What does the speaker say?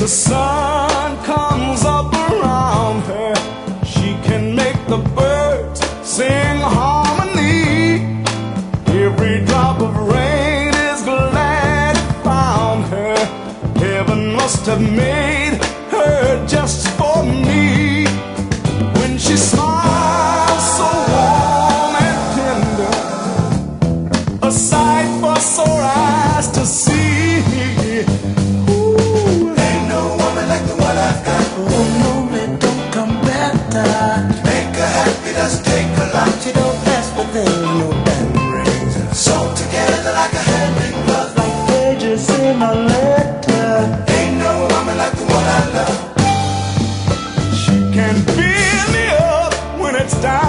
sun comes up around her, she can make the birds sing harmony. Every drop of rain is glad it found her. Heaven must have made her just for me. When she smiles so warm and tender, a sight for sore eyes to see. She don't ask for them, no diamond rings. Sewn together like a hand in glove, like pages in a letter. Ain't no woman like the one I love. She can fill me up when it's time